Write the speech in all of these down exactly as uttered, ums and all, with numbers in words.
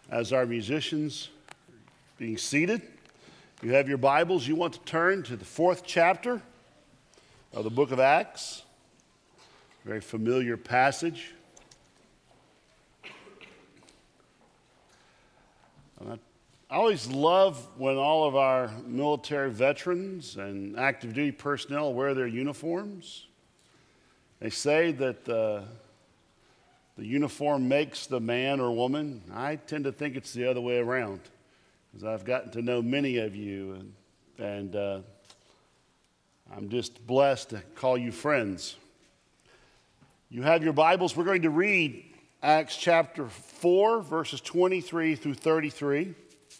As our musicians being seated, you have your Bibles. You want to turn to the fourth chapter of the book of Acts. Very familiar passage. I always love when all of our military veterans and active duty personnel wear their uniforms. They say that the, the uniform makes the man or woman. I tend to think it's the other way around, because I've gotten to know many of you, and, and uh, I'm just blessed to call you friends. You have your Bibles. We're going to read Acts chapter four, verses twenty-three through thirty-three.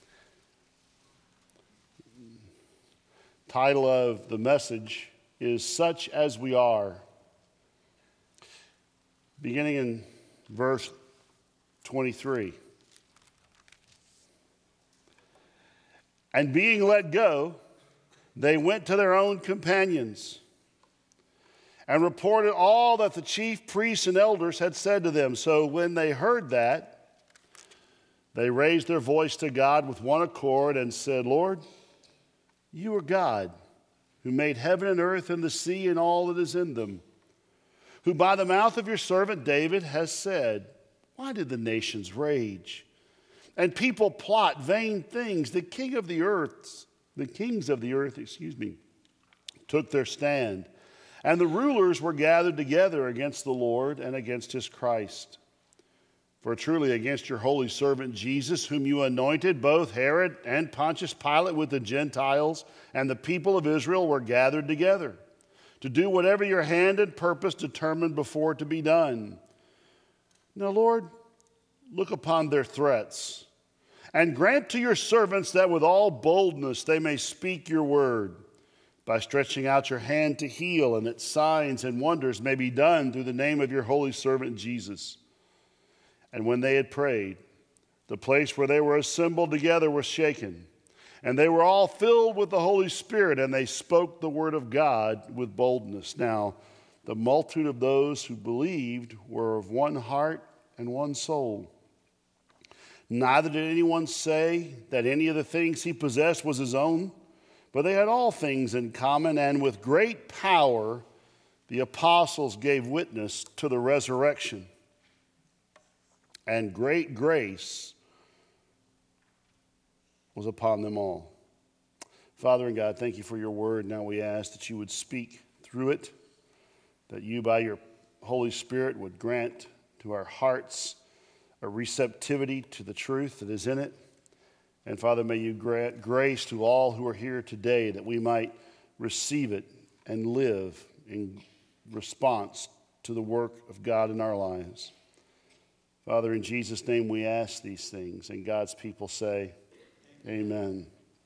Title of the message is Such as We Are. Beginning in verse twenty-three. And being let go, they went to their own companions and reported all that the chief priests and elders had said to them. So when they heard that, they raised their voice to God with one accord and said, Lord, you are God, who made heaven and earth and the sea and all that is in them, who by the mouth of your servant David has said, why did the nations rage and people plot vain things? The king of the earth, the kings of the earth, excuse me, took their stand, and the rulers were gathered together against the Lord and against his Christ. For truly against your holy servant Jesus, whom you anointed, both Herod and Pontius Pilate with the Gentiles and the people of Israel were gathered together to do whatever your hand and purpose determined before to be done. Now, Lord, look upon their threats and grant to your servants that with all boldness they may speak your word by stretching out your hand to heal, and that signs and wonders may be done through the name of your holy servant Jesus. And when they had prayed, the place where they were assembled together was shaken, and they were all filled with the Holy Spirit, and they spoke the word of God with boldness. Now, the multitude of those who believed were of one heart and one soul. Neither did anyone say that any of the things he possessed was his own, but they had all things in common, and with great power the apostles gave witness to the resurrection. And great grace was upon them all. Father and God, thank you for your word. Now we ask that you would speak through it, that you by your Holy Spirit would grant to our hearts a receptivity to the truth that is in it. And Father, may you grant grace to all who are here today, that we might receive it and live in response to the work of God in our lives. Father, in Jesus' name we ask these things, and God's people say, amen.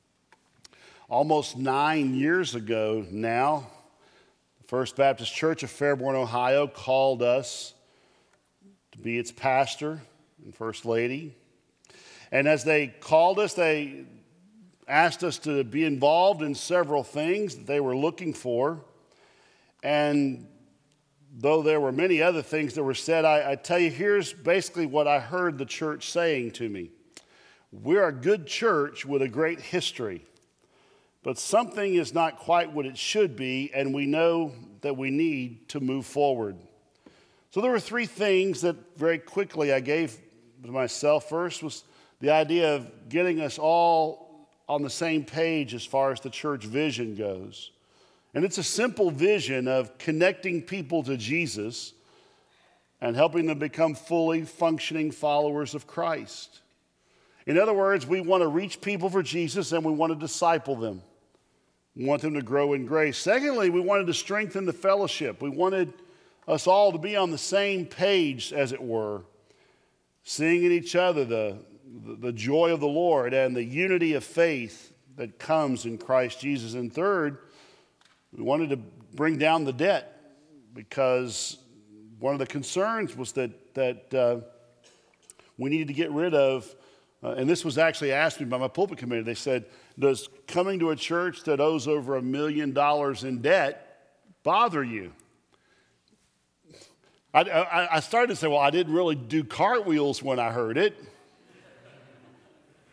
Almost nine years ago now, the First Baptist Church of Fairborn, Ohio called us to be its pastor and first lady. And as they called us, they asked us to be involved in several things that they were looking for. And though there were many other things that were said, I, I tell you, here's basically what I heard the church saying to me. We're a good church with a great history, but something is not quite what it should be, and we know that we need to move forward. So there were three things that very quickly I gave to myself. First was the idea of getting us all on the same page as far as the church vision goes. And it's a simple vision of connecting people to Jesus and helping them become fully functioning followers of Christ. In other words, we want to reach people for Jesus, and we want to disciple them. We want them to grow in grace. Secondly, we wanted to strengthen the fellowship. We wanted us all to be on the same page, as it were, seeing in each other the, the, the joy of the Lord and the unity of faith that comes in Christ Jesus. And third, we wanted to bring down the debt, because one of the concerns was that, that uh, we needed to get rid of, uh, and this was actually asked me by my pulpit committee. They said, does coming to a church that owes over a million dollars in debt bother you? I, I, I started to say, well, I didn't really do cartwheels when I heard it.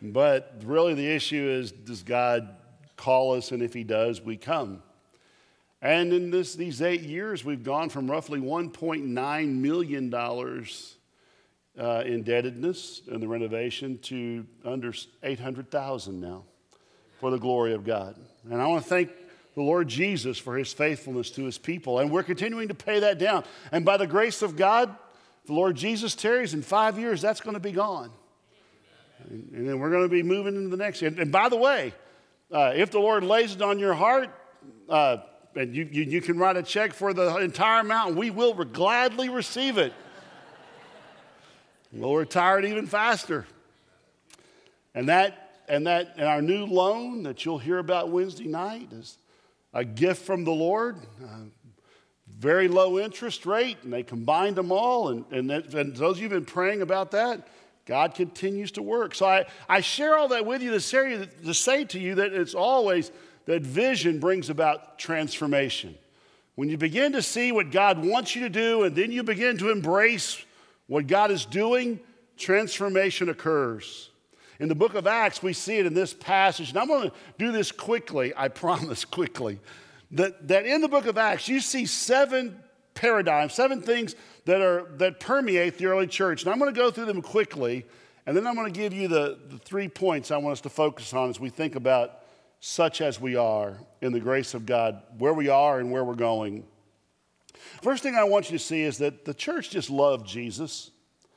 But really the issue is, does God call us? And if he does, we come. And in this, these eight years, we've gone from roughly one point nine million dollars uh, indebtedness in the renovation to under eight hundred thousand dollars now for the glory of God. And I want to thank the Lord Jesus for his faithfulness to his people. And we're continuing to pay that down. And by the grace of God, the Lord Jesus tarries in five years, that's going to be gone. And, and then we're going to be moving into the next year. And, and by the way, uh, if the Lord lays it on your heart, uh, and you, you, you can write a check for the entire amount, and we will gladly receive it. We'll retire it even faster. And that, and that, and our new loan that you'll hear about Wednesday night is a gift from the Lord, uh, very low interest rate, and they combined them all. And, and, that, and those of you who've been praying about that, God continues to work. So I, I share all that with you to say, to say to you that it's always that vision brings about transformation. When you begin to see what God wants you to do, and then you begin to embrace what God is doing, transformation occurs. In the book of Acts, we see it in this passage, and I'm going to do this quickly, I promise quickly, that, that in the book of Acts, you see seven paradigms, seven things that are that permeate the early church. And I'm going to go through them quickly, and then I'm going to give you the, the three points I want us to focus on as we think about such as we are in the grace of God, where we are and where we're going. First thing I want you to see is that the church just loved Jesus.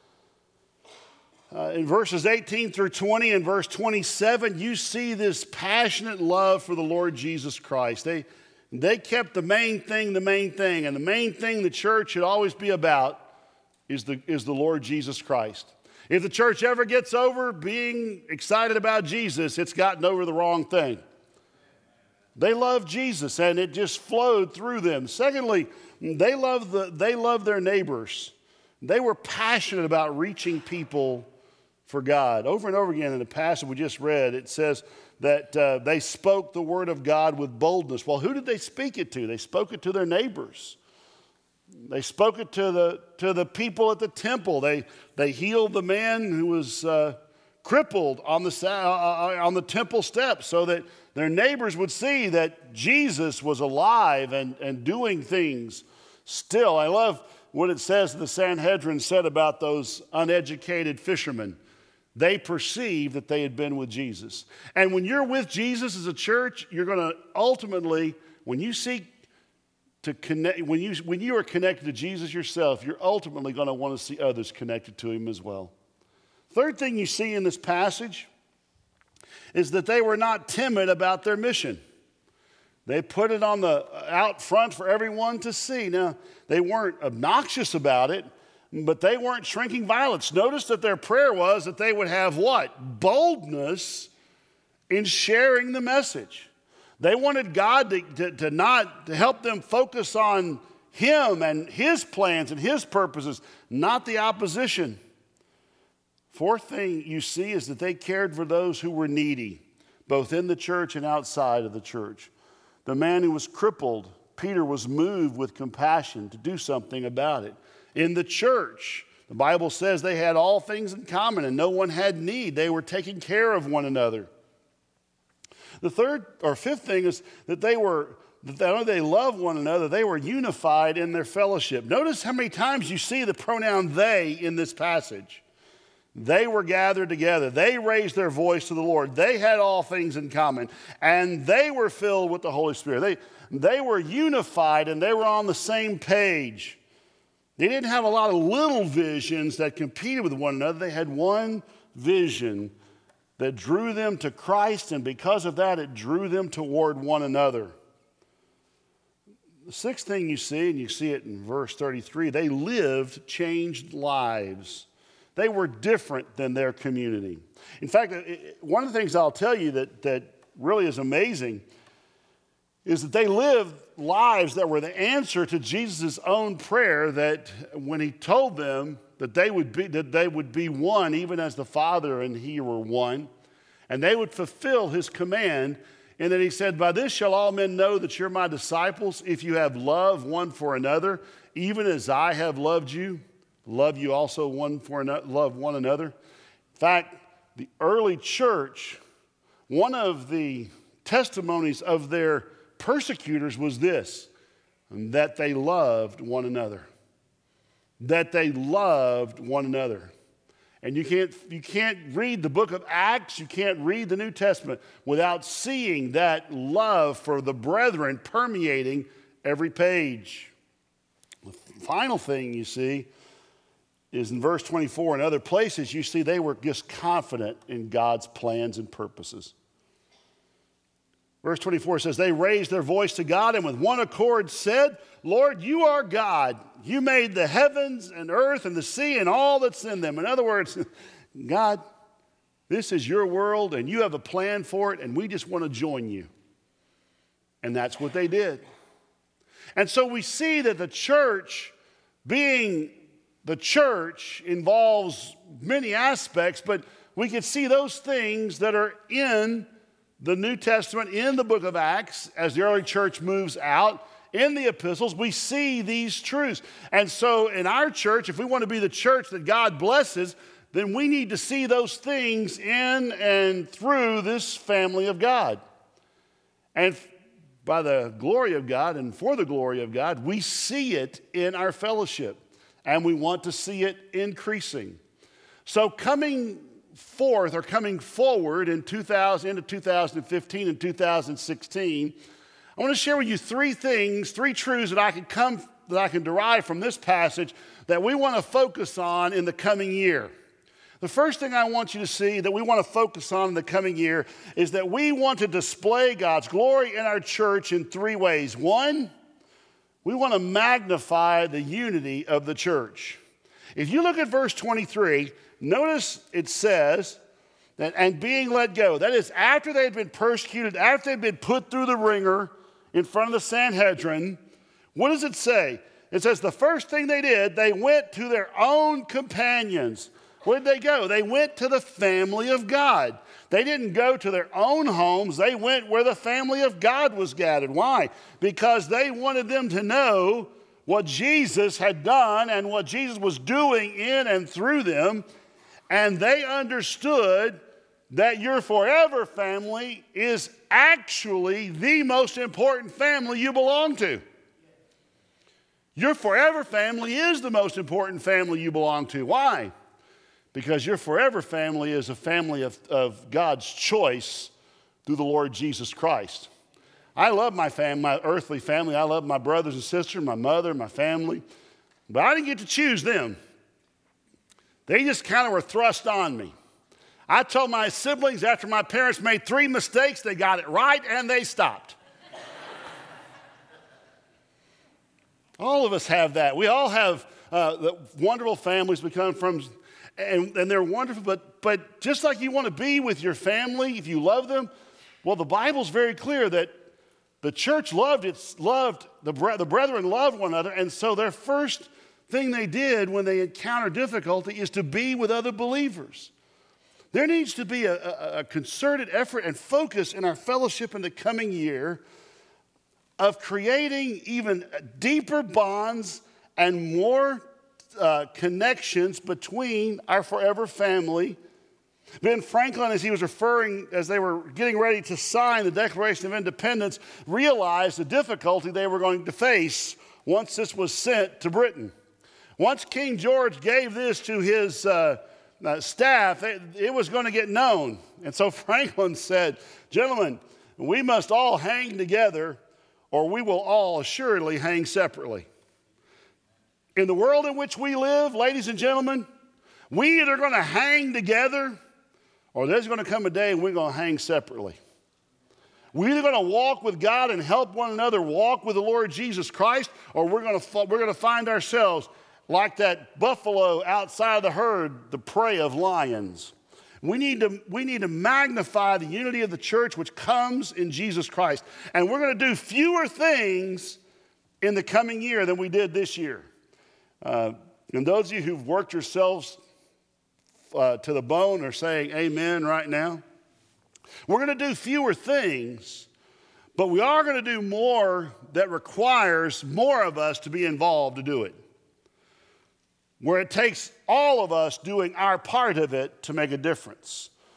Uh, in verses eighteen through twenty and verse twenty-seven, you see this passionate love for the Lord Jesus Christ. They, they kept the main thing the main thing, and the main thing the church should always be about is the, is the Lord Jesus Christ. If the church ever gets over being excited about Jesus, it's gotten over the wrong thing. They loved Jesus, and it just flowed through them. Secondly, they loved, the, they loved their neighbors. They were passionate about reaching people for God. Over and over again in the passage we just read, it says that uh, they spoke the word of God with boldness. Well, who did they speak it to? They spoke it to their neighbors. They spoke it to the, to the people at the temple. They, they healed the man who was uh, crippled on the, uh, on the temple steps so that their neighbors would see that Jesus was alive and, and doing things still. I love what it says the Sanhedrin said about those uneducated fishermen. They perceived that they had been with Jesus. And when you're with Jesus as a church, you're going to ultimately, when you seek to connect, when you, when you are connected to Jesus yourself, you're ultimately going to want to see others connected to him as well. Third thing you see in this passage is that they were not timid about their mission. They put it on the out front for everyone to see. Now, they weren't obnoxious about it, but they weren't shrinking violence. Notice that their prayer was that they would have what? Boldness in sharing the message. They wanted God to, to, to not to help them focus on him and his plans and his purposes, not the opposition. Fourth thing you see is that they cared for those who were needy, both in the church and outside of the church. The man who was crippled, Peter was moved with compassion to do something about it. In the church, the Bible says they had all things in common and no one had need. They were taking care of one another. The third or fifth thing is that they were, that not only they loved one another, they were unified in their fellowship. Notice how many times you see the pronoun they in this passage. They were gathered together. They raised their voice to the Lord. They had all things in common. And they were filled with the Holy Spirit. They, they were unified and they were on the same page. They didn't have a lot of little visions that competed with one another. They had one vision that drew them to Christ, and because of that, it drew them toward one another. The sixth thing you see, and you see it in verse thirty-three, they lived changed lives. They were different than their community. In fact, one of the things I'll tell you that, that really is amazing is that they lived lives that were the answer to Jesus' own prayer, that when he told them that they would be, that they would be one, even as the Father and he were one, and they would fulfill his command, and that he said, by this shall all men know that you're my disciples, if you have love one for another, even as I have loved you. Love you also one for another, love one another. In fact, the early church, one of the testimonies of their persecutors was this, that they loved one another. That they loved one another. And you can't, you can't read the book of Acts, you can't read the New Testament without seeing that love for the brethren permeating every page. The final thing you see is in verse twenty-four and other places, you see they were just confident in God's plans and purposes. Verse twenty-four says, they raised their voice to God and with one accord said, Lord, you are God. You made the heavens and earth and the sea and all that's in them. In other words, God, this is your world and you have a plan for it and we just want to join you. And that's what they did. And so we see that the church, being the church, involves many aspects, but we can see those things that are in the New Testament, in the book of Acts, as the early church moves out, in the epistles, we see these truths. And so in our church, if we want to be the church that God blesses, then we need to see those things in and through this family of God. And by the glory of God and for the glory of God, we see it in our fellowship, and we want to see it increasing. So coming forth or coming forward in two thousand, into two thousand fifteen and two thousand sixteen, I want to share with you three things, three truths that I can come that I can derive from this passage that we want to focus on in the coming year. The first thing I want you to see that we want to focus on in the coming year is that we want to display God's glory in our church in three ways. One, we want to magnify the unity of the church. If you look at verse twenty-three, notice it says that, and being let go. That is, after they had been persecuted, after they had been put through the ringer in front of the Sanhedrin, what does it say? It says the first thing they did, they went to their own companions. Where did they go? They went to the family of God. They didn't go to their own homes. They went where the family of God was gathered. Why? Because they wanted them to know what Jesus had done and what Jesus was doing in and through them. And they understood that your forever family is actually the most important family you belong to. Your forever family is the most important family you belong to. Why? Because your forever family is a family of, of God's choice through the Lord Jesus Christ. I love my family, my earthly family. I love my brothers and sisters, my mother, my family. But I didn't get to choose them. They just kind of were thrust on me. I told my siblings after my parents made three mistakes, they got it right and they stopped. All of us have that. We all have uh, the wonderful families we come from, and, and they're wonderful, but, but just like you want to be with your family, if you love them, well, the Bible's very clear that the church loved its loved the, bre- the brethren loved one another, and so their first thing they did when they encounter difficulty is to be with other believers. There needs to be a, a, a concerted effort and focus in our fellowship in the coming year of creating even deeper bonds and more uh, connections between our forever family. Ben Franklin, as he was referring, as they were getting ready to sign the Declaration of Independence, realized the difficulty they were going to face once this was sent to Britain. Once King George gave this to his uh, uh, staff, it, it was going to get known. And so Franklin said, gentlemen, we must all hang together or we will all assuredly hang separately. In the world in which we live, ladies and gentlemen, we either going to hang together or there's going to come a day and we're going to hang separately. We're either going to walk with God and help one another walk with the Lord Jesus Christ, or we're going to, we're going to find ourselves like that buffalo outside of the herd, the prey of lions. We need to, we need to magnify the unity of the church which comes in Jesus Christ. And we're going to do fewer things in the coming year than we did this year. Uh, and those of you who've worked yourselves uh, to the bone are saying amen right now. We're going to do fewer things, but we are going to do more that requires more of us to be involved to do it. Where it takes all of us doing our part of it to make a difference.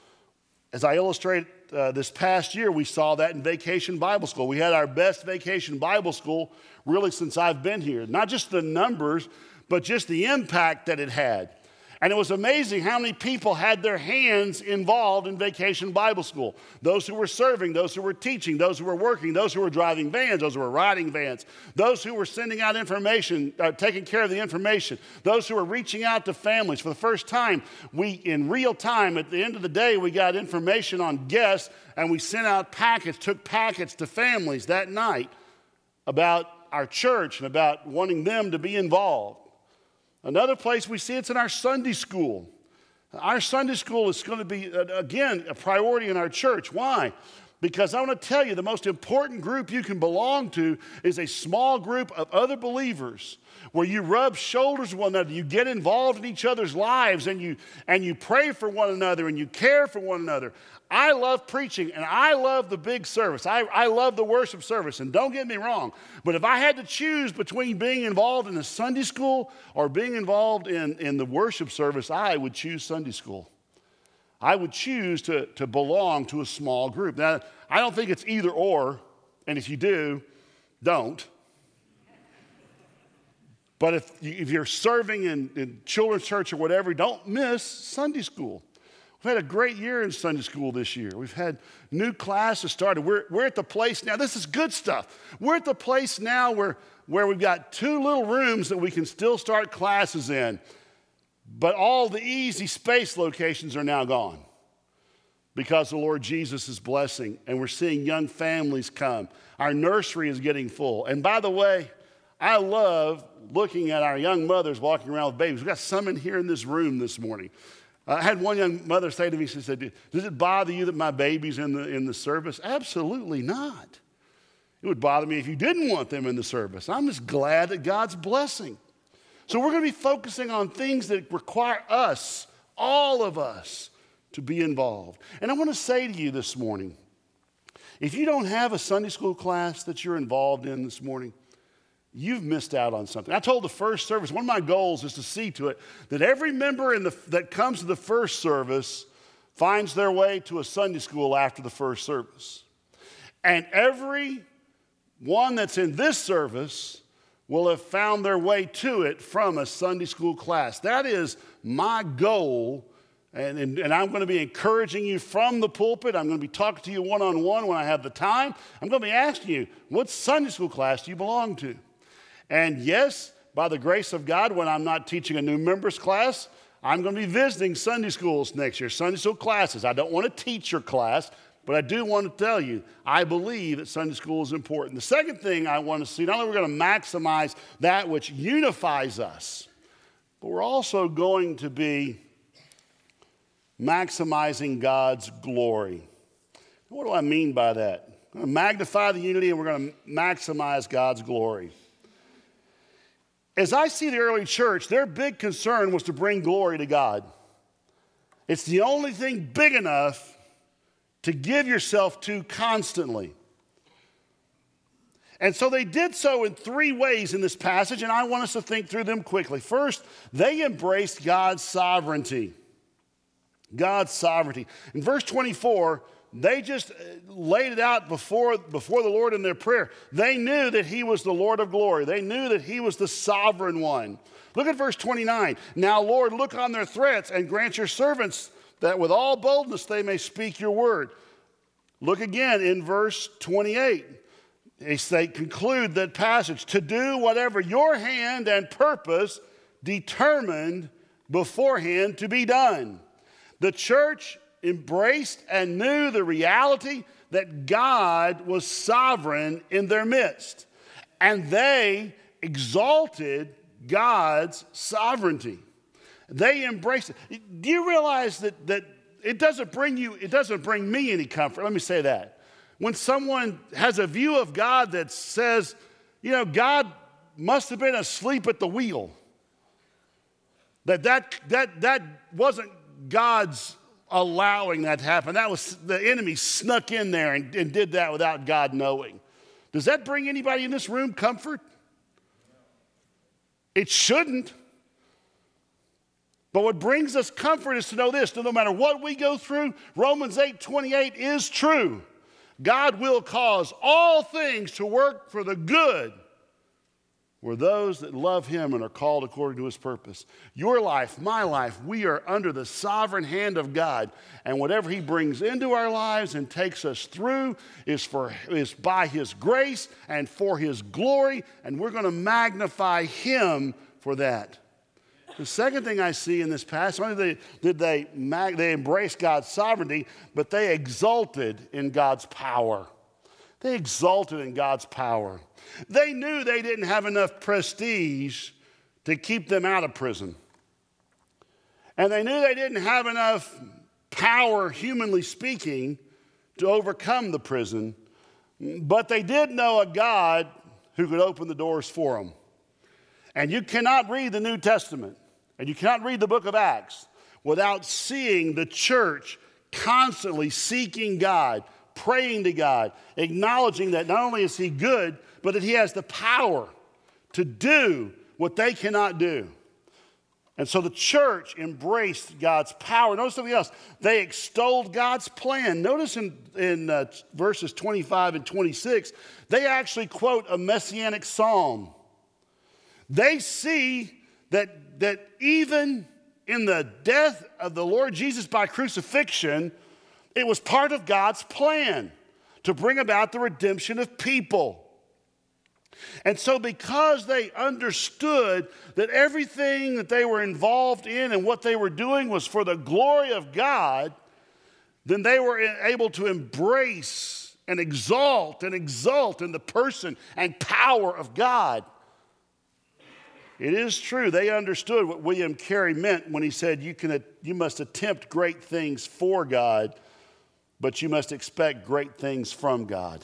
As I illustrated uh, this past year, we saw that in Vacation Bible School. We had our best Vacation Bible School really since I've been here. Not just the numbers, but just the impact that it had. And it was amazing how many people had their hands involved in Vacation Bible School. Those who were serving, those who were teaching, those who were working, those who were driving vans, those who were riding vans, those who were sending out information, uh, taking care of the information, those who were reaching out to families. For the first time, we, in real time, at the end of the day, we got information on guests, and we sent out packets, took packets to families that night about our church and about wanting them to be involved. Another place we see it's in our Sunday school. Our Sunday school is going to be, again, a priority in our church. Why? Because I want to tell you, the most important group you can belong to is a small group of other believers where you rub shoulders with one another, you get involved in each other's lives, and you, and you pray for one another, and you care for one another. I love preaching, and I love the big service. I, I love the worship service, and don't get me wrong, but if I had to choose between being involved in the Sunday school or being involved in, in the worship service, I would choose Sunday school. I would choose to, to belong to a small group. Now, I don't think it's either or, and if you do, don't. But if, you, if you're serving in, in children's church or whatever, don't miss Sunday school. We've had a great year in Sunday school this year. We've had new classes started. We're, we're at the place now, this is good stuff. We're at the place now where, where we've got two little rooms that we can still start classes in, but all the easy space locations are now gone because the Lord Jesus is blessing, and we're seeing young families come. Our nursery is getting full. And by the way, I love looking at our young mothers walking around with babies. We've got some in here in this room this morning. I had one young mother say to me, she said, does it bother you that my baby's in the, in the service? Absolutely not. It would bother me if you didn't want them in the service. I'm just glad that God's blessing. So we're going to be focusing on things that require us, all of us, to be involved. And I want to say to you this morning, if you don't have a Sunday school class that you're involved in this morning, you've missed out on something. I told the first service, one of my goals is to see to it that every member in the, that comes to the first service finds their way to a Sunday school after the first service. And every one that's in this service will have found their way to it from a Sunday school class. That is my goal, and, and, and I'm going to be encouraging you from the pulpit. I'm going to be talking to you one-on-one when I have the time. I'm going to be asking you, what Sunday school class do you belong to? And yes, by the grace of God, when I'm not teaching a new members class, I'm going to be visiting Sunday schools next year, Sunday school classes. I don't want to teach your class, but I do want to tell you, I believe that Sunday school is important. The second thing I want to see, not only are we going to maximize that which unifies us, but we're also going to be maximizing God's glory. What do I mean by that? We're going to magnify the unity, and we're going to maximize God's glory. As I see the early church, their big concern was to bring glory to God. It's the only thing big enough to give yourself to constantly. And so they did so in three ways in this passage, and I want us to think through them quickly. First, they embraced God's sovereignty. God's sovereignty. In verse twenty-four, they just laid it out before, before the Lord in their prayer. They knew that he was the Lord of glory. They knew that he was the sovereign one. Look at verse twenty-nine. Now, Lord, look on their threats and grant your servants that with all boldness they may speak your word. Look again in verse twenty-eight. They conclude that passage, to do whatever your hand and purpose determined beforehand to be done. The church embraced and knew the reality that God was sovereign in their midst. And they exalted God's sovereignty. They embraced it. Do you realize that, that it doesn't bring you, it doesn't bring me any comfort? Let me say that. When someone has a view of God that says, you know, God must have been asleep at the wheel. That that that that wasn't God's allowing that to happen. That was the enemy snuck in there and, and did that without God knowing. Does that bring anybody in this room comfort? It shouldn't. But what brings us comfort is to know this, that no matter what we go through, Romans eight twenty-eight is true. God will cause all things to work for the good for those that love him and are called according to his purpose. Your life, my life, we are under the sovereign hand of God. And whatever he brings into our lives and takes us through is, for, is by his grace and for his glory. And we're going to magnify him for that. The second thing I see in this passage, not only did they, they embrace God's sovereignty, but they exulted in God's power. They exulted in God's power. They knew they didn't have enough prestige to keep them out of prison. And they knew they didn't have enough power, humanly speaking, to overcome the prison. But they did know a God who could open the doors for them. And you cannot read the New Testament, and you cannot read the book of Acts without seeing the church constantly seeking God, praying to God, acknowledging that not only is he good, but that he has the power to do what they cannot do. And so the church embraced God's power. Notice something else. They extolled God's plan. Notice in, in uh, verses twenty-five and twenty-six, they actually quote a messianic psalm. They see that, that even in the death of the Lord Jesus by crucifixion, it was part of God's plan to bring about the redemption of people. And so because they understood that everything that they were involved in and what they were doing was for the glory of God, then they were able to embrace and exalt and exult in the person and power of God. It is true, they understood what William Carey meant when he said, you, can, you must attempt great things for God, but you must expect great things from God.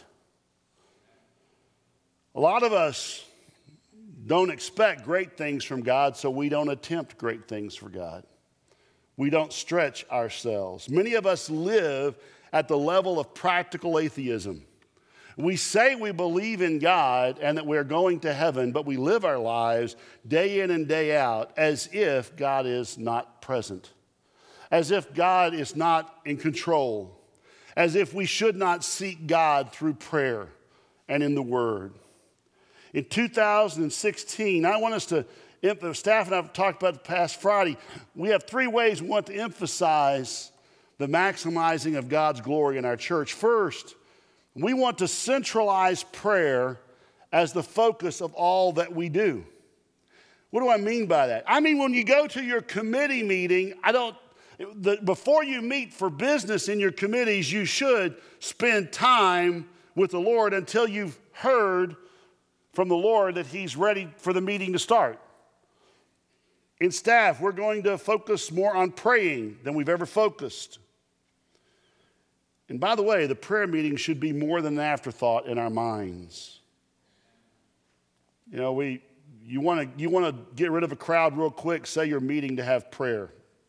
A lot of us don't expect great things from God, so we don't attempt great things for God. We don't stretch ourselves. Many of us live at the level of practical atheism. We say we believe in God and that we're going to heaven, but we live our lives day in and day out as if God is not present, as if God is not in control, as if we should not seek God through prayer and in the Word. In two thousand sixteen, I want us to, the staff and I have talked about the past Friday, we have three ways we want to emphasize the maximizing of God's glory in our church. First, we want to centralize prayer as the focus of all that we do. What do I mean by that? I mean, when you go to your committee meeting, I don't, the, before you meet for business in your committees, you should spend time with the Lord until you've heard from the Lord that he's ready for the meeting to start. In staff, we're going to focus more on praying than we've ever focused. And by the way, the prayer meeting should be more than an afterthought in our minds. You know, we you want to you want to get rid of a crowd real quick, say you're meeting to have prayer.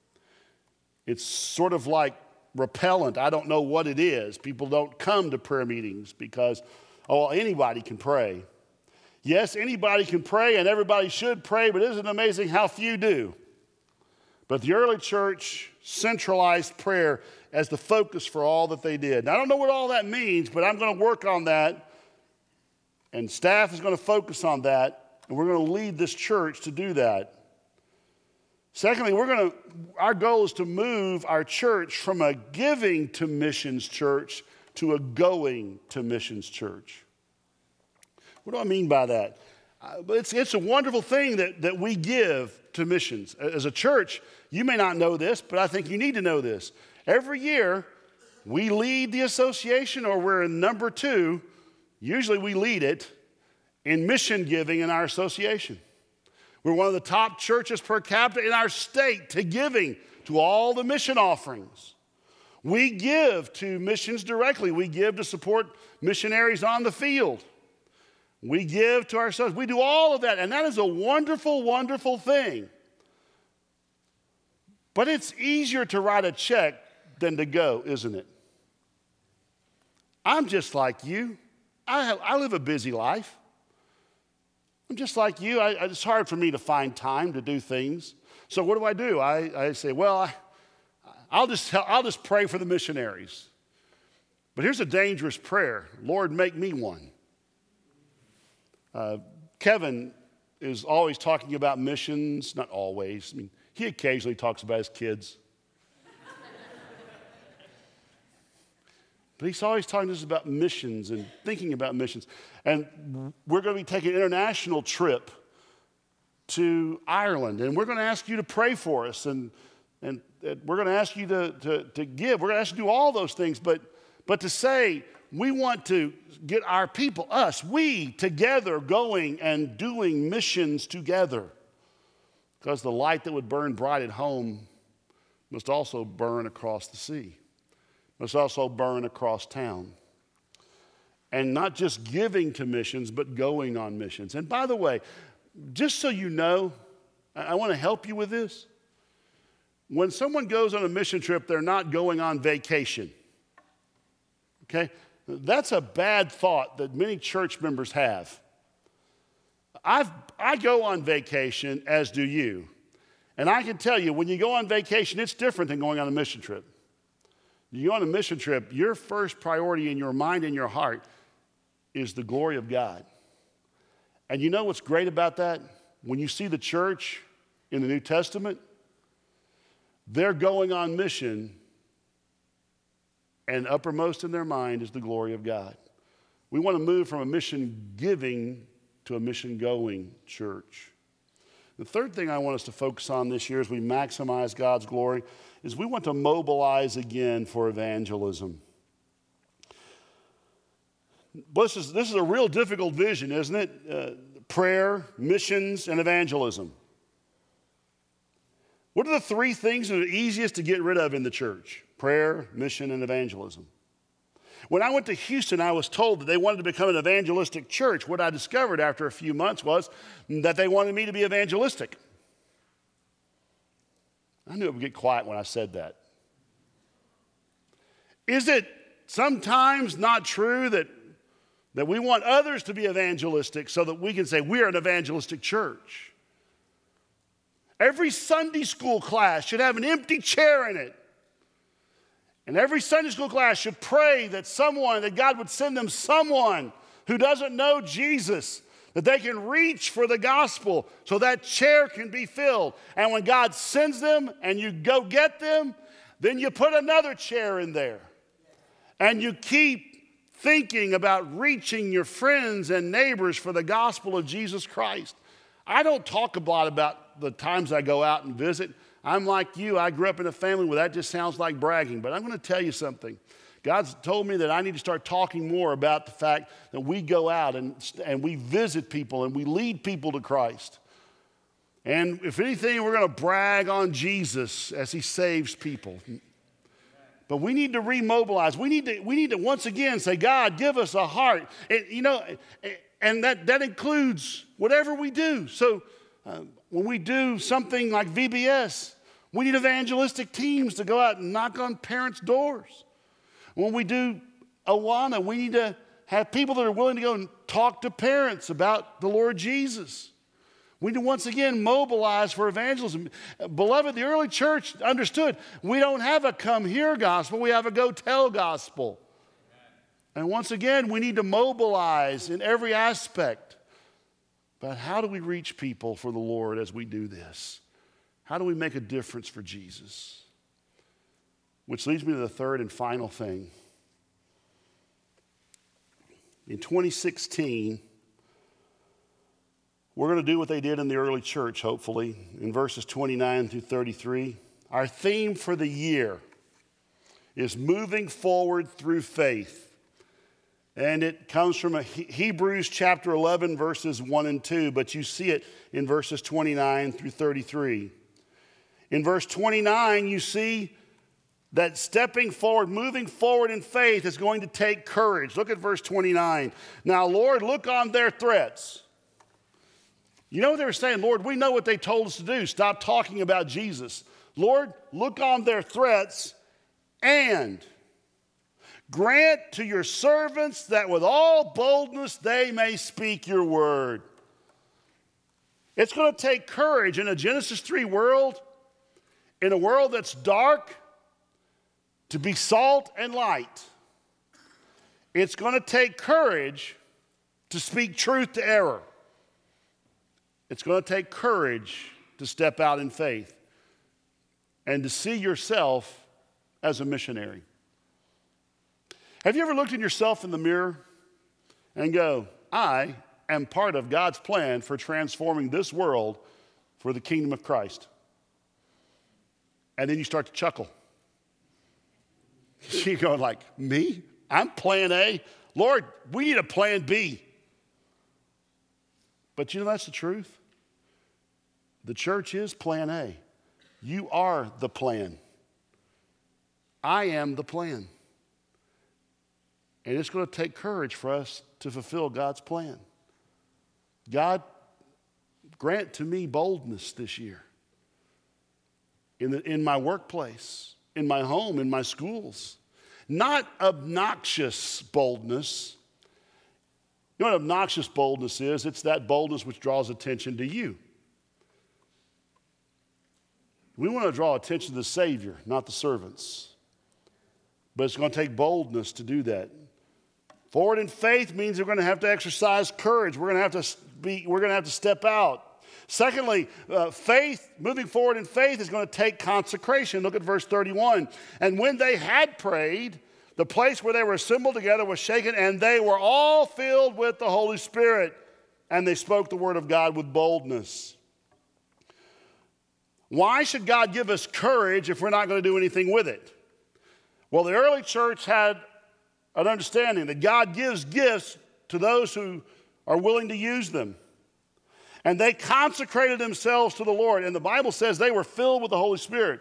It's sort of like repellent. I don't know what it is. People don't come to prayer meetings because, oh, anybody can pray. Yes, anybody can pray and everybody should pray, but isn't it amazing how few do? But the early church centralized prayer as the focus for all that they did. Now, I don't know what all that means, but I'm going to work on that, and staff is going to focus on that, and we're going to lead this church to do that. Secondly, we're going to, our goal is to move our church from a giving to missions church to a going to missions church. What do I mean by that? Uh, it's, it's a wonderful thing that, that we give to missions. As a church, you may not know this, but I think you need to know this. Every year, we lead the association, or we're in number two. Usually we lead it in mission giving in our association. We're one of the top churches per capita in our state to giving to all the mission offerings. We give to missions directly. We give to support missionaries on the field. We give to ourselves. We do all of that, and that is a wonderful, wonderful thing. But it's easier to write a check than to go, isn't it? I'm just like you. I, have, I live a busy life. I'm just like you. I, it's hard for me to find time to do things. So what do I do? I, I say, well, I, I'll just tell, I'll just pray for the missionaries. But here's a dangerous prayer. Lord, make me one. Uh, Kevin is always talking about missions. Not always. I mean, he occasionally talks about his kids. But he's always talking to us about missions and thinking about missions. And we're going to be taking an international trip to Ireland. And we're going to ask you to pray for us. And, and, and we're going to ask you to, to, to give. We're going to ask you to do all those things. But, but to say we want to get our people, us, we together going and doing missions together. Because the light that would burn bright at home must also burn across the sea. Must also burn across town. And not just giving to missions, but going on missions. And by the way, just so you know, I want to help you with this. When someone goes on a mission trip, they're not going on vacation. Okay? That's a bad thought that many church members have. I've, I go on vacation, as do you. And I can tell you, when you go on vacation, it's different than going on a mission trip. You go on a mission trip, your first priority in your mind and your heart is the glory of God. And you know what's great about that? When you see the church in the New Testament, they're going on mission, and uppermost in their mind is the glory of God. We want to move from a mission-giving to a mission-going church. The third thing I want us to focus on this year as we maximize God's glory is we want to mobilize again for evangelism. Well, this is, this is a real difficult vision, isn't it? Uh, prayer, missions, and evangelism. What are the three things that are easiest to get rid of in the church? Prayer, mission, and evangelism. When I went to Houston, I was told that they wanted to become an evangelistic church. What I discovered after a few months was that they wanted me to be evangelistic. I knew it would get quiet when I said that. Is it sometimes not true that, that we want others to be evangelistic so that we can say we're an evangelistic church? Every Sunday school class should have an empty chair in it. And every Sunday school class should pray that someone, that God would send them someone who doesn't know Jesus, that they can reach for the gospel so that chair can be filled. And when God sends them and you go get them, then you put another chair in there. And you keep thinking about reaching your friends and neighbors for the gospel of Jesus Christ. I don't talk a lot about the times I go out and visit. I'm like you. I grew up in a family where that just sounds like bragging. But I'm going to tell you something. God's told me that I need to start talking more about the fact that we go out and, and we visit people and we lead people to Christ. And if anything, we're going to brag on Jesus as he saves people. But we need to remobilize. We need to, we need to once again say, God, give us a heart. And, you know, and that, that includes whatever we do. So uh, when we do something like V B S, we need evangelistic teams to go out and knock on parents' doors. When we do Awana, we need to have people that are willing to go and talk to parents about the Lord Jesus. We need to once again mobilize for evangelism. Beloved, the early church understood we don't have a come here gospel, we have a go tell gospel. And once again, we need to mobilize in every aspect. But how do we reach people for the Lord as we do this? How do we make a difference for Jesus? Which leads me to the third and final thing. In twenty sixteen, we're going to do what they did in the early church, hopefully, in verses twenty-nine through thirty-three. Our theme for the year is moving forward through faith. And it comes from a Hebrews chapter eleven, verses one and two, but you see it in verses twenty-nine through thirty-three. In verse twenty-nine, you see that stepping forward, moving forward in faith is going to take courage. Look at verse twenty-nine. Now, Lord, look on their threats. You know what they were saying? Lord, we know what they told us to do. Stop talking about Jesus. Lord, look on their threats and grant to your servants that with all boldness they may speak your word. It's going to take courage in a Genesis three world, in a world that's dark, to be salt and light. It's going to take courage to speak truth to error. It's going to take courage to step out in faith and to see yourself as a missionary. Have you ever looked at yourself in the mirror and go, I am part of God's plan for transforming this world for the kingdom of Christ? And then you start to chuckle. You're going like, me? I'm plan A? Lord, we need a plan B. But you know that's the truth. The church is plan A. You are the plan. I am the plan. And it's going to take courage for us to fulfill God's plan. God, grant to me boldness this year in, the, in my workplace, in my home, in my schools. Not obnoxious boldness. You know what obnoxious boldness is? It's that boldness which draws attention to you. We want to draw attention to the Savior, not the servants. But it's going to take boldness to do that. Forward in faith means we're going to have to exercise courage. We're going to have to be, we're going to have to step out. Secondly, uh, faith, moving forward in faith is going to take consecration. Look at verse thirty-one. And when they had prayed, the place where they were assembled together was shaken, and they were all filled with the Holy Spirit, and they spoke the word of God with boldness. Why should God give us courage if we're not going to do anything with it? Well, the early church had an understanding that God gives gifts to those who are willing to use them. And they consecrated themselves to the Lord. And the Bible says they were filled with the Holy Spirit.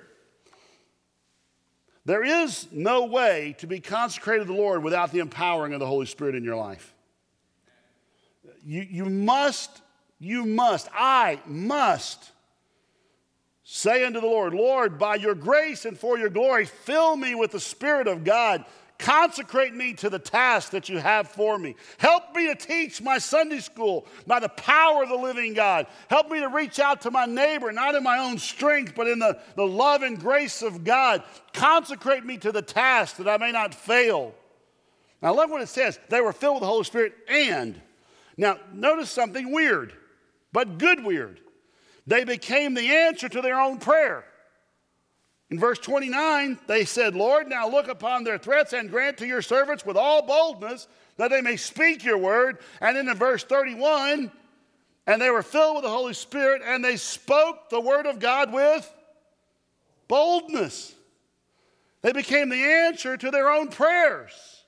There is no way to be consecrated to the Lord without the empowering of the Holy Spirit in your life. You, you must, you must, I must say unto the Lord, Lord, by your grace and for your glory, fill me with the Spirit of God. Consecrate me to the task that you have for me. Help me to teach my Sunday school by the power of the living God. Help me to reach out to my neighbor, not in my own strength, but in the, the love and grace of God. Consecrate me to the task that I may not fail. Now, I love what it says. They were filled with the Holy Spirit and. Now, notice something weird, but good weird. They became the answer to their own prayer. In verse twenty-nine, they said, Lord, now look upon their threats and grant to your servants with all boldness that they may speak your word. And then in verse thirty-one, and they were filled with the Holy Spirit and they spoke the word of God with boldness. They became the answer to their own prayers.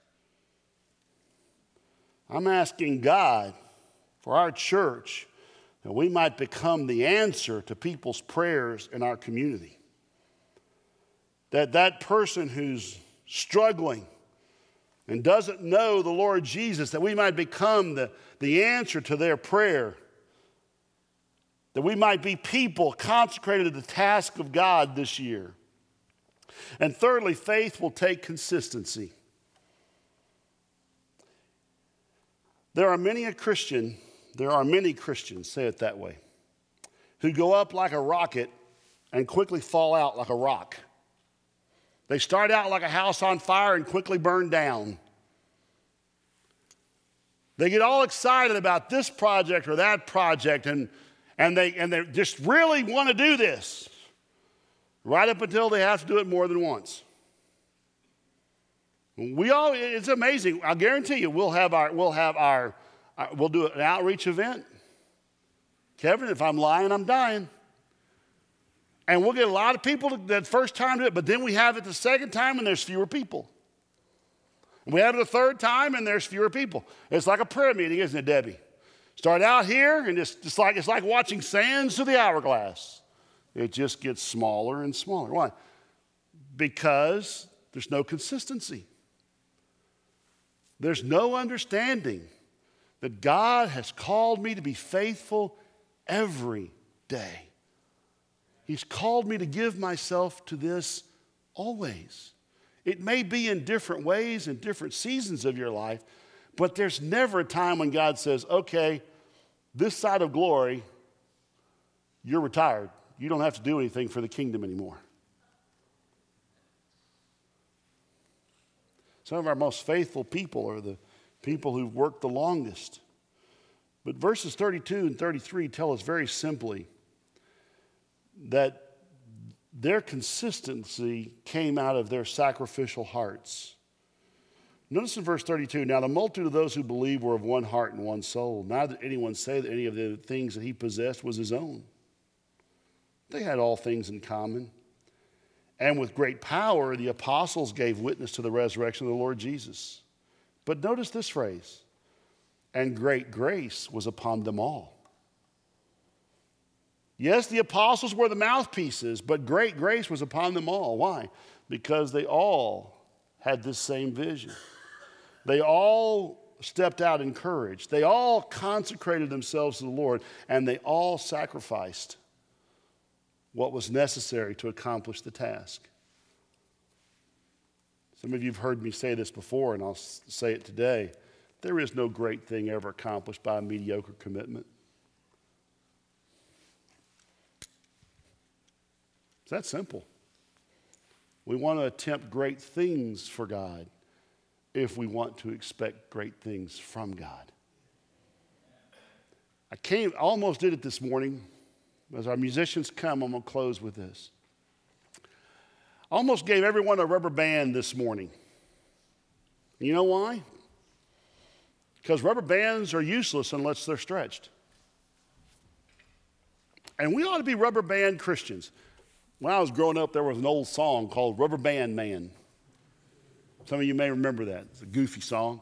I'm asking God for our church that we might become the answer to people's prayers in our community. That that person who's struggling and doesn't know the Lord Jesus, that we might become the, the answer to their prayer. That we might be people consecrated to the task of God this year. And thirdly, faith will take consistency. There are many a Christian, there are many Christians, say it that way, who go up like a rocket and quickly fall out like a rock. They start out like a house on fire and quickly burn down. They get all excited about this project or that project, and, and, they, and they just really want to do this, right up until they have to do it more than once. We all, it's amazing. I'll guarantee you, we'll have our, we'll have our, our we'll do an outreach event. Kevin, if I'm lying, I'm dying. And we'll get a lot of people that first time to it, but then we have it the second time and there's fewer people. We have it the third time and there's fewer people. It's like a prayer meeting, isn't it, Debbie? Start out here and it's just like it's like watching sands through the hourglass. It just gets smaller and smaller. Why? Because there's no consistency. There's no understanding that God has called me to be faithful every day. He's called me to give myself to this always. It may be in different ways, in different seasons of your life, but there's never a time when God says, okay, this side of glory, you're retired. You don't have to do anything for the kingdom anymore. Some of our most faithful people are the people who've worked the longest. But verses thirty-two and thirty-three tell us very simply that their consistency came out of their sacrificial hearts. Notice in verse thirty-two, now the multitude of those who believed were of one heart and one soul. Neither did anyone say that any of the things that he possessed was his own. They had all things in common. And with great power, the apostles gave witness to the resurrection of the Lord Jesus. But notice this phrase, and great grace was upon them all. Yes, the apostles were the mouthpieces, but great grace was upon them all. Why? Because they all had this same vision. They all stepped out in courage. They all consecrated themselves to the Lord, and they all sacrificed what was necessary to accomplish the task. Some of you have heard me say this before, and I'll say it today. There is no great thing ever accomplished by a mediocre commitment. It's that simple. We want to attempt great things for God if we want to expect great things from God. I came, I almost did it this morning. As our musicians come, I'm going to close with this. I almost gave everyone a rubber band this morning. You know why? Because rubber bands are useless unless they're stretched. And we ought to be rubber band Christians. When I was growing up, there was an old song called Rubber Band Man. Some of you may remember that. It's a goofy song.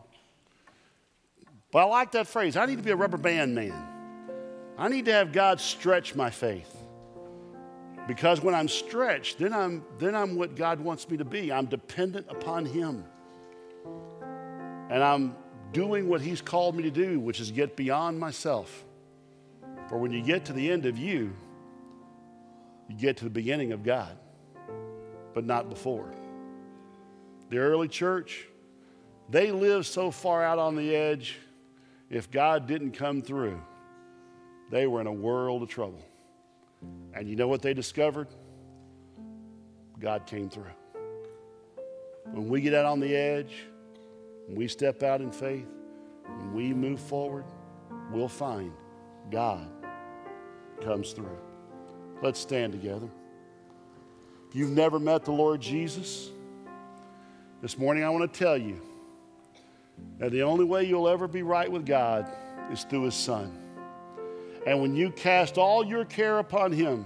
But I like that phrase. I need to be a rubber band man. I need to have God stretch my faith. Because when I'm stretched, then I'm, then I'm what God wants me to be. I'm dependent upon Him. And I'm doing what He's called me to do, which is get beyond myself. For when you get to the end of you, you get to the beginning of God, but not before. The early church, they lived so far out on the edge, if God didn't come through, they were in a world of trouble. And you know what they discovered? God came through. When we get out on the edge, when we step out in faith, when we move forward, we'll find God comes through. Let's stand together. If you've never met the Lord Jesus, this morning I want to tell you that the only way you'll ever be right with God is through His Son. And when you cast all your care upon Him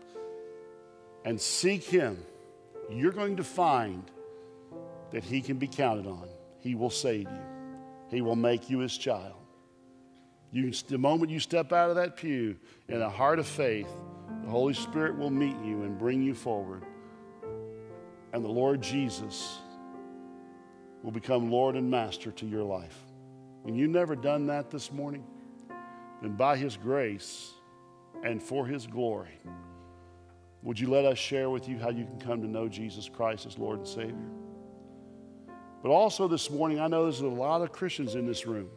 and seek Him, you're going to find that He can be counted on. He will save you. He will make you His child. You, the moment you step out of that pew in a heart of faith, the Holy Spirit will meet you and bring you forward. And the Lord Jesus will become Lord and Master to your life. When you've never done that this morning, then by His grace and for His glory, would you let us share with you how you can come to know Jesus Christ as Lord and Savior? But also this morning, I know there's a lot of Christians in this room.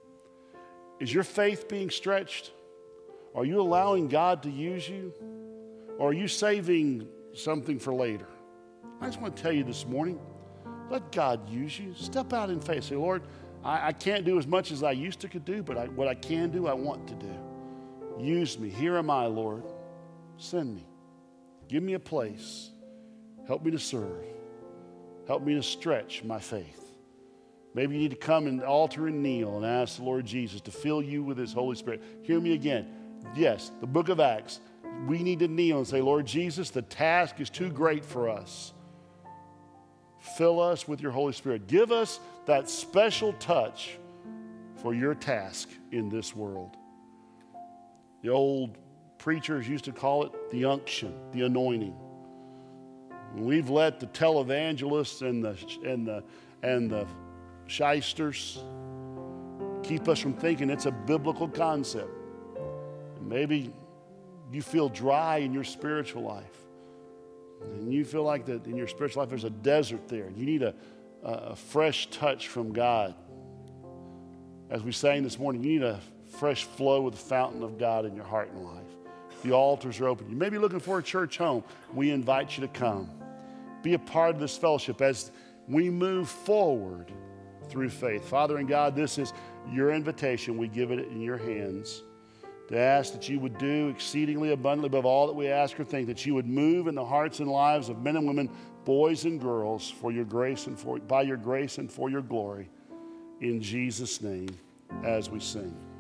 Is your faith being stretched? Are you allowing God to use you? Or are you saving something for later? I just want to tell you this morning, let God use you. Step out in faith. Say, Lord, I, I can't do as much as I used to could do, but I, what I can do, I want to do. Use me. Here am I, Lord. Send me. Give me a place. Help me to serve. Help me to stretch my faith. Maybe you need to come and altar and kneel and ask the Lord Jesus to fill you with His Holy Spirit. Hear me again. Yes, the book of Acts, we need to kneel and say, Lord Jesus, the task is too great for us. Fill us with your Holy Spirit. Give us that special touch for your task in this world. The old preachers used to call it the unction, the anointing. We've let the televangelists and the and the and the shysters keep us from thinking it's a biblical concept. And maybe you feel dry in your spiritual life, and you feel like that in your spiritual life there's a desert there. You need a, a fresh touch from God. As we sang this morning, you need a fresh flow with the fountain of God in your heart and life. The altars are open. You may be looking for a church home. We invite you to come. Be a part of this fellowship as we move forward through faith. Father and God, this is your invitation. We give it in your hands to ask that you would do exceedingly abundantly above all that we ask or think, that you would move in the hearts and lives of men and women, boys and girls, for your grace and for by your grace and for your glory. In Jesus' name, as we sing.